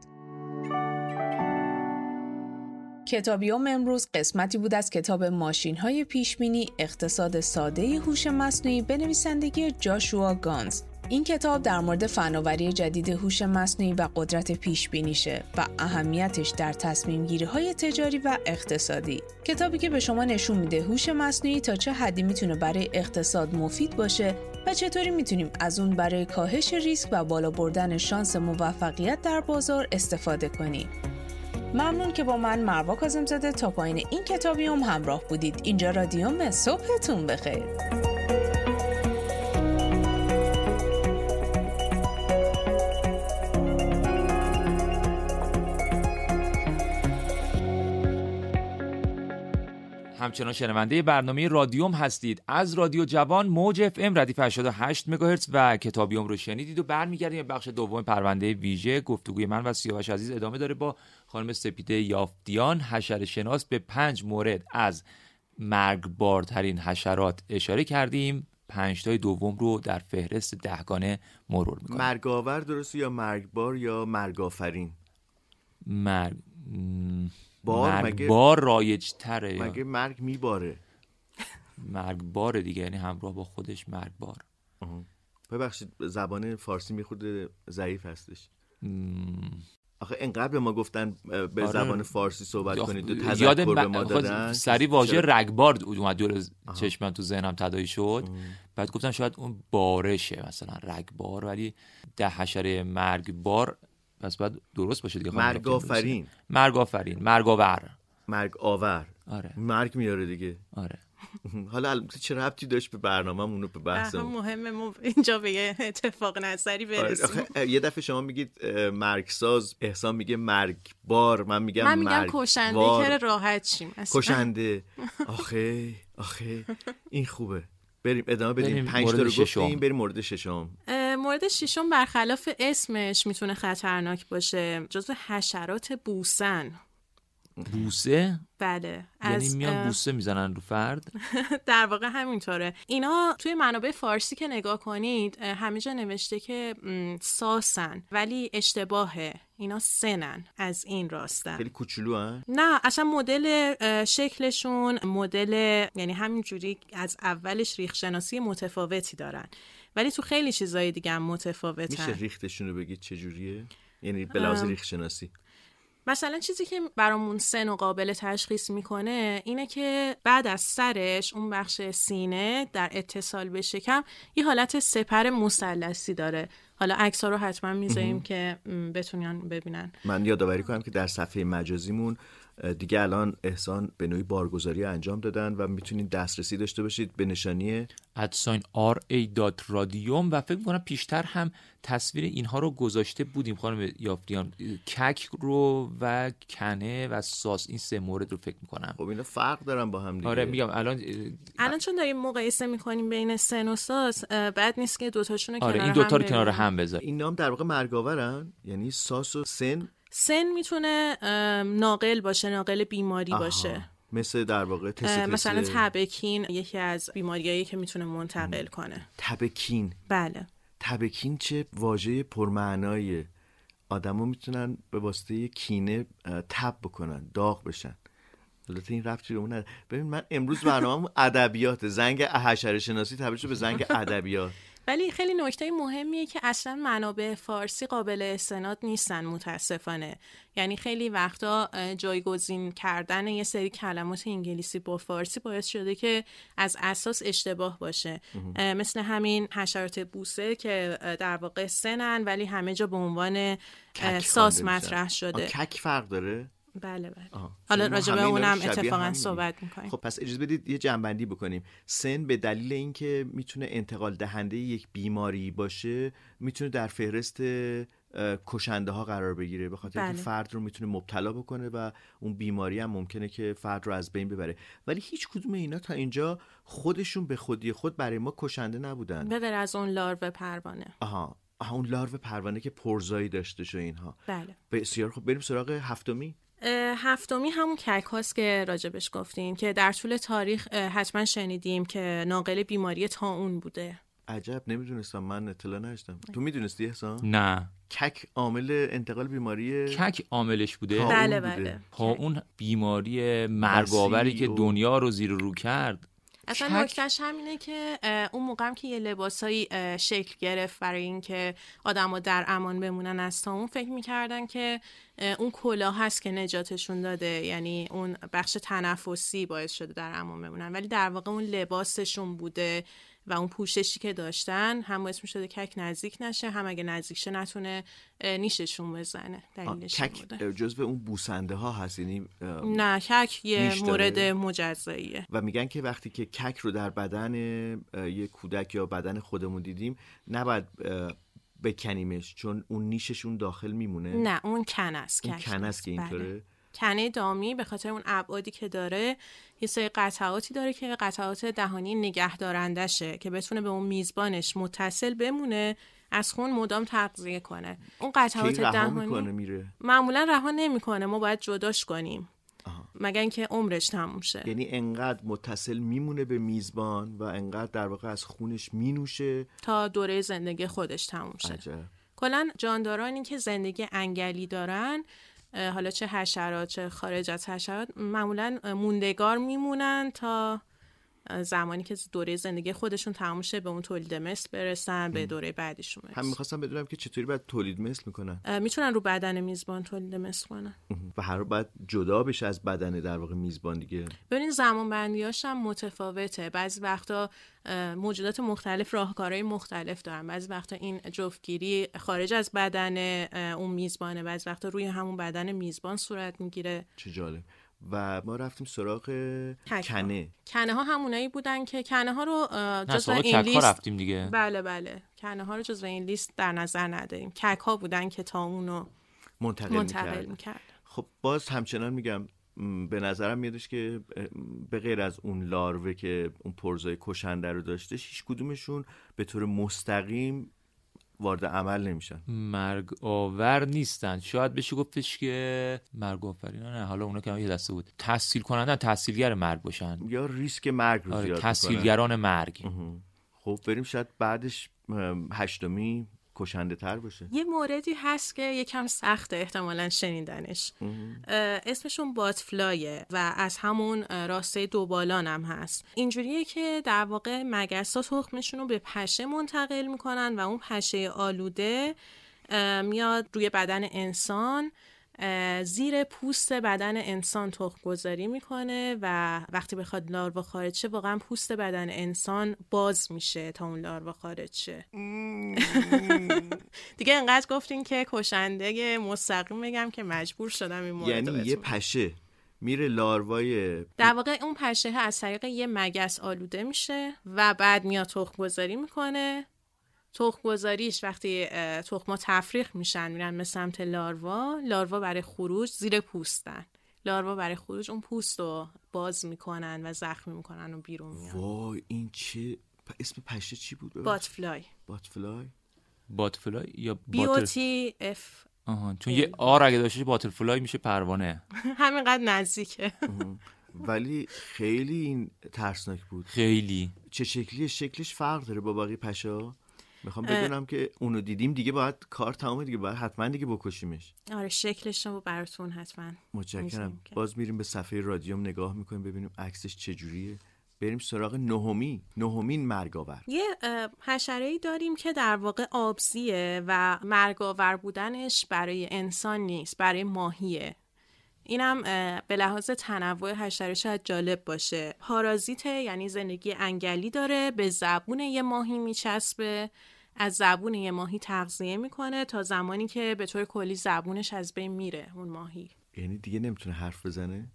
کتابیوم امروز قسمتی بود از کتاب ماشین‌های پیش‌بینی اقتصاد ساده هوش مصنوعی به نویسندگی جاشوا گانز. این کتاب در مورد فناوری جدید هوش مصنوعی و قدرت پیش‌بینیشه و اهمیتش در تصمیم‌گیری‌های تجاری و اقتصادی. کتابی که به شما نشون میده هوش مصنوعی تا چه حدی میتونه برای اقتصاد مفید باشه و چطوری میتونیم از اون برای کاهش ریسک و بالا بردن شانس موفقیت در بازار استفاده کنیم. ممنون که با من مروه کاظم‌زاده تا پایین این کتابیوم همراه بودید. اینجا رادیوم، صبحتون بخیر. همچنان شنونده برنامه رادیوم هستید از رادیو جوان موج اف ام ردیف هشتاد و هشت مگاهرتز و کتابیوم رو شنیدید و برمیگردیم به بخش دوم پرونده ویژه. گفتگوی من و سیاوش عزیز ادامه داره با خانم سپیده یافتیان، حشره شناس. به پنج مورد از مرگبارترین حشرات اشاره کردیم، پنج تای دوم رو در فهرست دهگانه مرور میکنیم. مرگاور درسته یا مرگبار یا مرگافرین؟ مرگ بار مرگبار رایج تره. مگه مرگ میباره؟ مرگبار دیگه، یعنی همراه با خودش مرگبار. ببخشید زبان فارسی میخورده ضعیف هستش. آخه اینقدر به ما گفتن به آره. زبان فارسی صحبت کنید و تذکر یاد به ما دادن. سری واژه چرا؟ رگبار اومد دور چشمم تو ذهنم تداعی شد. ام. بعد گفتم شاید اون بارشه مثلا رگبار، ولی ده حشره مرگبار پس بعد درست باشه دیگه. مرگ آفرین مرگ آفرین مرگ آور مرگ آور. آره مرگ میاره دیگه. آره. حالا البته چه ربطی داشت به برنامه‌مون و به بحثمون؟ مهمه ما اینجا به یه اتفاق نظری برسیم. آره. یه دفعه شما میگید مرگساز، احسان میگه مرگبار، من میگم من میگم مرگ کشنده که راحت شیم. کشنده. آخه آخه این خوبه. بریم ادامه بدیم. پنج تا رو گفتیم، بریم مورد ششم. مورد ششم برخلاف اسمش میتونه خطرناک باشه، جزو حشرات بوسن. بوسه؟ بله. یعنی میان بوسه میزنن رو فرد؟ در واقع همینطوره. اینا توی منابع فارسی که نگاه کنید همه جا نوشته که ساسن، ولی اشتباهه، اینا سنن. از این راستن. خیلی کوچولو هن؟ نه اصلا مدل شکلشون مدل، یعنی همینجوری از اولش ریخ شناسی متفاوتی دارن، ولی تو خیلی چیزای دیگه هم متفاوتن. میشه ریختشون رو بگید چجوریه؟ یعنی به لحاظ ریخ شناسی. مثلا چیزی که برامون سن و قابل تشخیص میکنه اینه که بعد از سرش اون بخش سینه در اتصال به شکم یه حالت سپر مثلثی داره. حالا عکس‌ها رو حتما میذاریم که بتونن ببینن. من یادآوری کنم که در صفحه مجازیمون دیگه الان احسان به نوعی بارگذاری انجام دادن و میتونید دسترسی داشته باشید به نشانی ادساین آر ای دات رادیوم و فکر کنم پیشتر هم تصویر اینها رو گذاشته بودیم خانم یافریان، کک رو و کنه و ساس، این سه مورد رو فکر میکنم. خب اینا فرق دارن با هم دیگه. آره میگم الان الان چون داریم مقایسه میکنیم بین سن و ساس، بعد نیست که دوتاشون رو آره کنار این دوتا هم رو کنار هم بذار. این نام در واقع مرگاورن، یعنی ساس و سن. سن میتونه ناقل باشه، ناقل بیماری آها. باشه، مثل در واقع تست مثلا تبکین یکی از بیماریایی که میتونه منتقل کنه. تبکین؟ بله. تبکین چه واژه پرمعناییه. آدما میتونن به واسطه کینه تب بکنن، داغ بشن. البته این ربطی رو نداره. ببین من امروز برنامه‌م ادبیات، زنگ حشره شناسی تبدیل شد به زنگ ادبیات. ولی خیلی نکته مهمیه که اصلا منابع فارسی قابل استناد نیستن متاسفانه. یعنی خیلی وقتا جایگزین کردن یه سری کلمات انگلیسی با فارسی باعث شده که از اساس اشتباه باشه. مثل همین حشرات بوسه که در واقع سنن ولی همه جا به عنوان ساس مطرح شده. کک فرق داره؟ بله بله. حالا راجع به اونم اتفاقا صحبت می‌کنیم. خب پس اجازه بدید یه جنبندی بکنیم. سن به دلیل اینکه میتونه انتقال دهنده یک بیماری باشه، میتونه در فهرست کشنده ها قرار بگیره، به خاطر اینکه فرد رو میتونه مبتلا بکنه و اون بیماری هم ممکنه که فرد رو از بین ببره. ولی هیچ کدوم اینا تا اینجا خودشون به خودی خود برای ما کشنده نبودن، به غیر از اون لارو پروانه. آها آها اون لارو پروانه که پرزایی داشته شو اینها. بله. بسیار خب، بریم سراغ هفتمی. هفتمی همون کک هاست که راجبش گفتین که در طول تاریخ حتما شنیدیم که ناقل بیماری طاعون بوده. عجب، نمیدونستم، من اطلاع نداشتم. تو میدونستی احسان؟ نه. کک عامل انتقال بیماری کک عاملش بوده؟ بله بله. طاعون بیماری مرگاوری که دنیا رو زیر رو کرد. اصلا نکتهش همینه که اون موقع هم که یه لباسایی شکل گرفت برای اینکه آدم‌ها در امان بمونن از طاعون، فکر می‌کردن که اون کلاه هست که نجاتشون داده، یعنی اون بخش تنفسی باعث شده در امان بمونن، ولی در واقع اون لباسشون بوده و اون پوششی که داشتن هم باعث می‌شده کک نزدیک نشه، هم اگه نزدیک شه نتونه نیششون بزنه. دلیلش کک جزو اون بوسنده ها هست؟ یعنی نه، کک یه مورد مجزاییه و میگن که وقتی که کک رو در بدن یه کودک یا بدن خودمون دیدیم نباید بکنیمش، چون اون نیششون داخل میمونه. نه اون کن است. اون کن است که اینطوره. بله. کنه دامی به خاطر اون ابعادی که داره یه سری قطعاتی داره که قطعات دهانی نگهدارندشه که بتونه به اون میزبانش متصل بمونه، از خون مدام تغذیه کنه. اون قطعات دهانی میره. معمولا رها نمیکنه، ما باید جداش کنیم. آها. مگر اینکه عمرش تموم شه. یعنی انقدر متصل میمونه به میزبان و انقدر در واقع از خونش مینوشه تا دوره زندگی خودش تموم شه. کلا جاندارانی که زندگی انگلی دارن، حالا چه حشرات چه خارج از حشرات، معمولا موندگار میمونن تا زمانی که دوره زندگی خودشون تموم شه به اون تولید مثل برسن، به دوره بعدیشون برسن. هم می‌خواستم بدونم که چطوری باید تولید مثل میکنن. میتونن رو بدن میزبان تولید مثل کنن و هر باید جدا بشه از بدن در واقع میزبان دیگه. ببینید زمان بندیاش هم متفاوته. بعضی وقتا موجودات مختلف راهکارهای مختلف دارن. بعضی وقتا این جفتگیری خارج از بدن اون میزبانه، بعضی وقتا روی همون بدن میزبان صورت میگیره. چه جالب. و ما رفتیم سراغ کنه. کنه ها همونایی بودن که کنه ها رو جزو این این لیست رفتیم دیگه. بله بله کنه ها رو جزو این لیست در نظر نداریم. کک ها بودن که تا اونو منتقل, منتقل میکرد. خب باز همچنان میگم به نظرم میادش که به غیر از اون لاروه که اون پرزای کشنده رو داشته، هیچ کدومشون به طور مستقیم وارد عمل نمیشن، مرگ آور نیستن. شاید بشه گفتش که مرگ آفرین نه، حالا اونا که یه دسته بود تحصیل کننده تحصیلگر مرگ باشن یا ریسک مرگ رو آره، زیاد تحصیلگران مرگ. خب بریم شاید بعدش هشتمی کشنده تر باشه. یه موردی هست که یکم سخته احتمالاً شنیدنش، اسمشون باتفلایه و از همون راسته دوبالان هم هست. اینجوریه که در واقع مگس‌ها تخمشون رو به پشه منتقل میکنن و اون پشه آلوده میاد روی بدن انسان، زیر پوست بدن انسان تخم گذاری میکنه و وقتی بخواد لاروا خارج شه واقعا پوست بدن انسان باز میشه تا اون لاروا خارج شه. دیگه انقدر گفتین که کشنده مستقیم بگم که مجبور شدم این مورد یعنی بتونم. یه پشه میره لاروای در واقع اون پشه از طریق یه مگس آلوده میشه و بعد میاد تخم گذاری میکنه. تخم گذاریش وقتی تخم‌ها تفریق میشن میرن به سمت لاروا، لاروا برای خروج زیر پوستن، لاروا برای خروج اون پوست رو باز میکنن و زخمی میکنن و بیرون میان. وای این چه اسم پشه چی بود؟ باتفلای. باتفلای باتفلای یا بی او تی اف. آها چون یه آر اگه داشته باترفلای میشه پروانه. همینقدر نزدیکه. ولی خیلی این ترسناک بود. خیلی. چه شکلی شکلش فرق داره با باقی پشه‌ها؟ میخوام بدونم که اونو دیدیم دیگه باید کار تمامه دیگه، باید حتما دیگه بکشیمش. آره شکلش رو براتون حتما متشکرم. باز میریم به صفحه رادیوم نگاه میکنیم ببینیم عکسش چجوریه. بریم سراغ نهمی نهمین مرگاور. یه حشره‌ای داریم که در واقع آبزیه و مرگاور بودنش برای انسان نیست، برای ماهیه. اینم به لحاظ تنوع حشره شاید جالب باشه. پارازیته، یعنی زندگی انگلی داره، به زبون یه ماهی میچسبه، از زبون یه ماهی تغذیه میکنه تا زمانی که به طور کلی زبونش از بین میره اون ماهی. یعنی دیگه نمیتونه حرف بزنه؟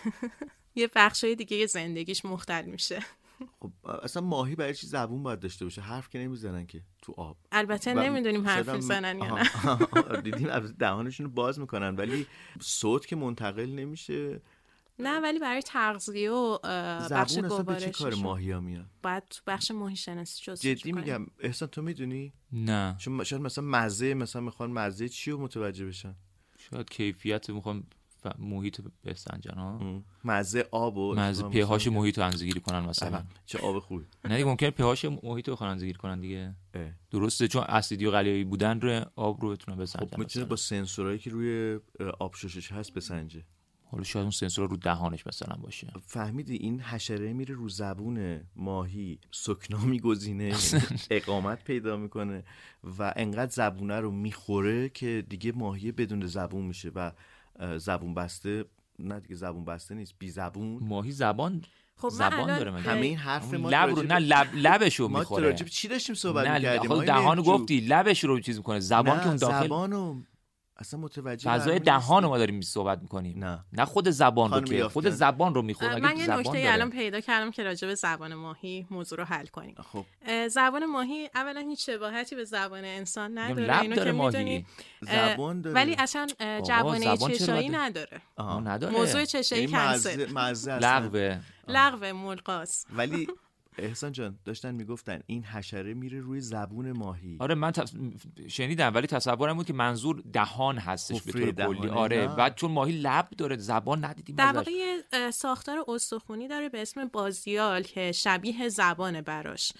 یه بخشای دیگه یه مختل میشه. خب اصلا ماهی برای چی زبون باید داشته باشه؟ حرف که نمیزنن که تو آب. البته نمیدونیم حرف میزنن یا نه. دیدیم دهانشون رو باز میکنن ولی صوت که منتقل نمیشه. نه ولی برای تغذیه و بخش گوارش زبون اصلا به چه کار ماهی ها میاد؟ باید تو بخش ماهی شناسی جز جدی میگم. احسان تو میدونی؟ نه. چون شاید مثلا مزه مثلا میخوان مزه چی رو متوجه بشن؟ شاید کیفیت میخوان محیط بسنجن ها، مزه آب و مزه پهاش محیط رو اندازه‌گیری کنن مثلا. چه آب خوبی. نه دیگه ممکنه پهاش محیط رو بخوان اندازه‌گیری کنن دیگه. درسته چون اسیدی و قلیایی بودن رو آب رو بتونن بسنجن. خب میتونه با سنسورایی که روی آب ششش هست بسنجه. حالا شاید اون سنسور رو دهانش مثلا باشه. فهمیدی این حشره میره رو زبون ماهی سکنا میگزینه، اقامت پیدا میکنه و انقدر زبونه رو میخوره که دیگه ماهی بدون زبون میشه و زبون بسته. نه دیگه زبون بسته نیست، بی زبون. ماهی زبان خب زبان داره مگه؟ همه این حرف ما لب رو نه لب لبشو میخوره. ما راجع به چی داشتیم صحبت می‌کردیم؟ نه دهانو گفتی، لبش رو چیز میکنه، زبان که اون داخل زبانو اصلا متوجه فضای دهان ما داریم صحبت میکنیم. نه نه خود زبان رو که خود زبان رو میخوره. من یه نکته الان پیدا کردم که راجع به زبان ماهی موضوع رو حل کنیم. خب زبان ماهی اولا هیچ شباهتی به زبان انسان نداره، اینو که میدونی. زبان داره ولی اصلا جوانه چشایی نداره. نداره. موضوع چشایی کنسل. مزه لغوه. لغوه ملغاست. ولی احسان جان داشتن میگفتن این حشره میره روی زبون ماهی. آره من تص... شنیدم ولی تصورم بود که منظور دهان هستش به طور کلی. آره نه. بعد چون ماهی لب داره زبان ندیدیم در ازش. واقع یه ساختار استخوانی داره به اسم بازیال که شبیه زبانه براش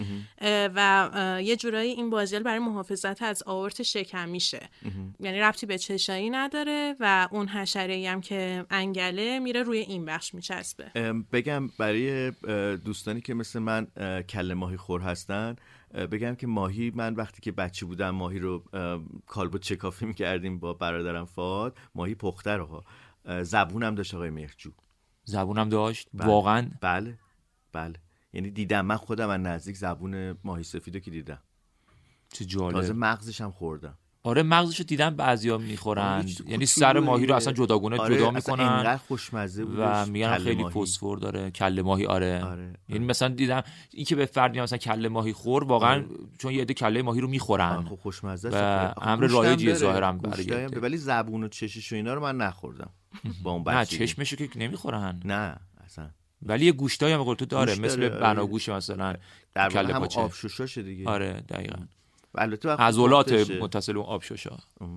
و یه جورایی این بازیال برای محافظت از آورت شکمیشه، یعنی ربطی به چشایی نداره و اون حشره‌ای هم که انگله میره روی این بخش میچسبه. بگم برای دوستانی که مثل من کله ماهی خور هستن بگم که ماهی، من وقتی که بچه بودم ماهی رو کالبد چکافی میکردیم با برادرم فاد، ماهی پخته رو زبونم داشت آقای مهرجو. زبونم داشت؟ بله. واقعا؟ بله بله، یعنی دیدم من خودم از نزدیک زبون ماهی سفیدو که دیدم. چه جالب. تازه مغزش هم خوردم. آره مغزشو دیدم بعضیا میخورن، یعنی کوچولو سر ماهی رو اصلا جداگونه آره جدا اصلا میکنن. اینقدر خوشمزه بود و میگن خیلی ماهی. فسفر داره کله ماهی. آره, آره. یعنی مثلا دیدم این که به فردی مثلا کله ماهی خور واقعا آره. چون یه عده کله ماهی رو میخورن خب خوشمزه و امر رایجی ظاهرا برای، ولی زبون و چشش و اینا رو من نخوردم با اون بچگی. نه چشمشو که نمیخورن. نه اصلا. ولی یه گوشتایی هم قلتو داره گوشت مثل داره. بناگوش مثلا در کله هم پاچه. آب شوشاشه دیگه. آره دقیقاً. البته عضلات متصل به آب شوشا.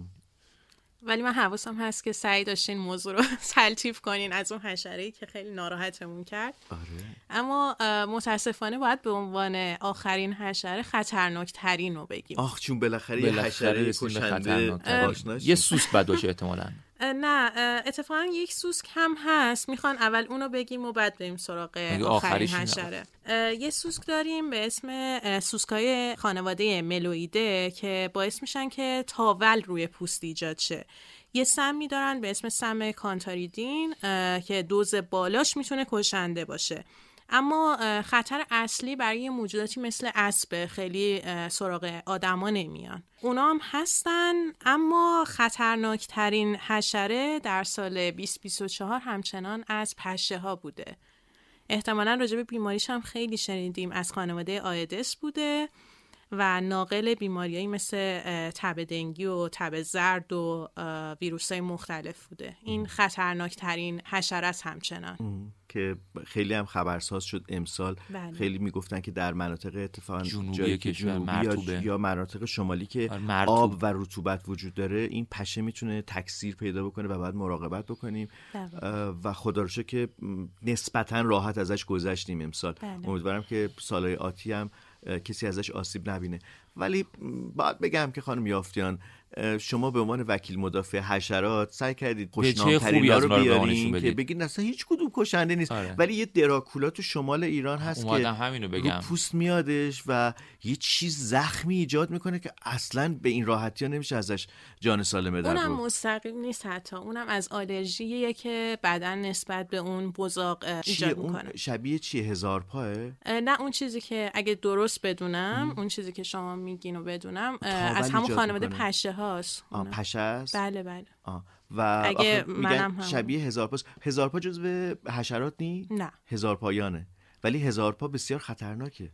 ولی من حواسم هست که سعی داشتین موضوع رو تلطیف کنین از اون حشره‌ای که خیلی ناراحتمون کرد. آره. اما متاسفانه باید به عنوان آخرین حشره خطرناک ترین رو بگیم. آخ چون بالاخره یه حشره کشنده آشناش. یه سوسک بد باشه احتمالاً. نه اتفاقا یک سوسک هم هست، میخوان اول اونو بگیم و بعد بریم سراغ آخرین حشره. یه سوسک داریم به اسم سوسکای خانواده ملویده که باعث میشن که تاول روی پوست ایجاد شه. یه سمی دارن به اسم سم کانتاریدین که دوز بالاش میتونه کشنده باشه. اما خطر اصلی برای موجوداتی مثل اسب خیلی سراغ آدما نمیان. اونا هم هستن، اما خطرناک ترین حشره در سال بیست بیست و چهار همچنان از پشه ها بوده. احتمالاً راجع به بیماریش هم خیلی شنیدیم، از خانواده آیدس بوده و ناقل بیماریایی مثل تب دنگی و تب زرد و ویروسای مختلف بوده. این خطرناک ترین حشره است همچنان که خیلی هم خبرساز شد امسال. بله. خیلی میگفتن که در مناطق اتفاقا جنوبی کشور مرطوبه یا, یا مناطق شمالی که مرطوب. آب و رطوبت وجود داره این پشه میتونه تکثیر پیدا بکنه و باید مراقبت بکنیم. بله. و خدا رو شکر که نسبتا راحت ازش گذشتیم امسال. بله. امیدوارم که سالهای آتی هم کسی ازش آسیب نبینه. ولی باید بگم که خانم یافتیان شما به عنوان وکیل مدافع حشرات سعی کردید خوشنام‌ترینا رو بیارین که بگید اصلا هیچ کدوم کشنده نیست. آره. ولی یه دراکولا تو شمال ایران هست که همینو بگم. رو پوست میادش و یه چیز زخمی ایجاد میکنه که اصلا به این راحتی ها نمیشه ازش جان سالم در برد. اونم مستقیم نیست، حتی اونم از آلرژیه که بدن نسبت به اون بزاق ایجاد میکنه. شبیه چیه؟ هزار پاه؟ نه اون چیزی که اگه درست بدونم ام. اون چیزی که شما میگین و بدونم از همون خانواده پشه هاست. آه پشه است؟ بله بله. آه. و اگه میگن شبیه هزار پاست. هزار پا جزو حشرات نی؟ نه. هزار پایانه. ولی هزار پا بسیار خطرناکه.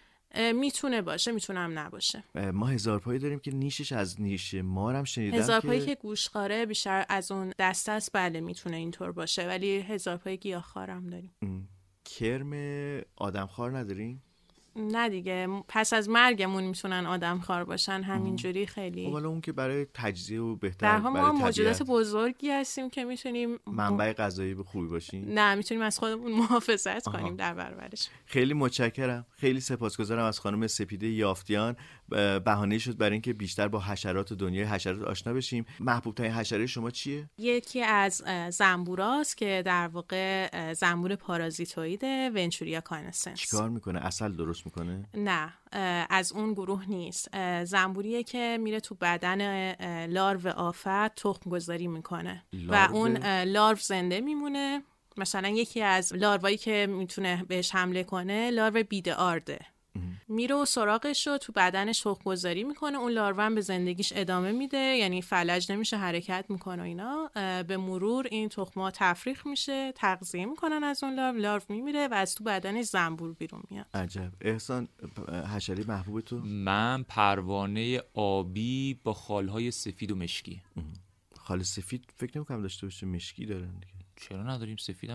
میتونه باشه میتونه هم نباشه. ما هزار پایی داریم که نیشش از نیش مارم شنیدم. هزار پایی که, که گوشخاره بیشتر از اون دسته است. بله میتونه اینطور باشه، ولی هزار پایی گیاهخوار هم داریم. ام. کرم آدمخوار نداریم؟ نه دیگه، پس از مرگمون میتونن آدم خار باشن همینجوری. خیلی خب حالا اون که برای تجزیه و بهتر در هم ما موجودات بزرگی هستیم که میتونیم منبع غذایی به خوبی باشیم. نه میتونیم از خودمون محافظت آها. کنیم در برابرش. خیلی متشکرم، خیلی سپاسگزارم از خانم سپیده یافتیان. بهانه شد برای اینکه بیشتر با حشرات دنیای حشرات آشنا بشیم. محبوب ترین حشره شما چیه؟ یکی از زنبوراست که در واقع زنبور پارازیتوئید ونچوریا کاینسنس. چیکار میکنه؟ عسل درست میکنه؟ نه از اون گروه نیست. زنبوریه که میره تو بدن لارو آفت تخم گذاری میکنه و اون لارو زنده میمونه. مثلا یکی از لاروایی که میتونه بهش حمله کنه لارو بیدارده. میره و سراغش رو تو بدنش تخم گذاری میکنه. اون لارو هم به زندگیش ادامه میده، یعنی فلج نمیشه، حرکت میکنه و اینا. به مرور این تخم‌ها تفریخ میشه، تغذیه میکنن از اون لارو، لارو میمیره و از تو بدنش زنبور بیرون میاد. عجب. احسان حشره محبوب تو؟ من پروانه آبی با خالهای سفید و مشکی. خال سفید فکر نمی‌کنم داشته باشه، مشکی داره دیگه. چرا نداریم؟ سفیدم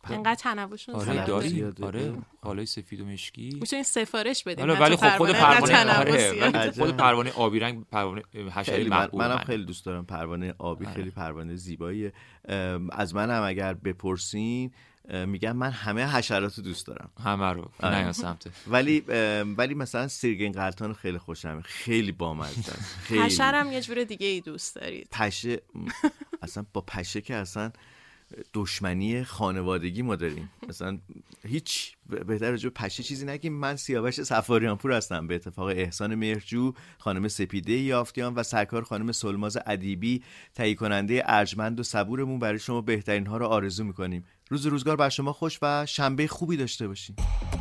انقدر تنوعشون آره داری زیاده. آره خالای سفید و مشکی میتونین سفارش بدین. حالا ولی خب خود پروانه آره ولی عجب. خود پروانه آبی رنگ پروانه حشره خیلی من محبوب منم منه. خیلی دوست دارم پروانه آبی. آره. خیلی پروانه زیباییه. ام، از منم اگر بپرسین ام، میگم من همه حشرات رو دوست دارم، همه رو آره. نه سمت ولی ام، ولی مثلا سیرگن قلتان رو خیلی خوشم، خیلی بامزه است. خیلی حشرم یه جور دیگه ای دوست دارید. پشه اصلا با پشه که اصلا دشمنی خانوادگی ما داریم، مثلا هیچ بهتر راجع به پشه چیزی نگیم. من سیاوش صفاریانپور هستم، به اتفاق احسان مهرجو خانم سپیده یافتیان و سرکار خانم سلماز ادیبی تهیه کننده ارجمند و صبورمون برای شما بهترین ها رو آرزو میکنیم. روز روزگار بر شما خوش و شنبه خوبی داشته باشین.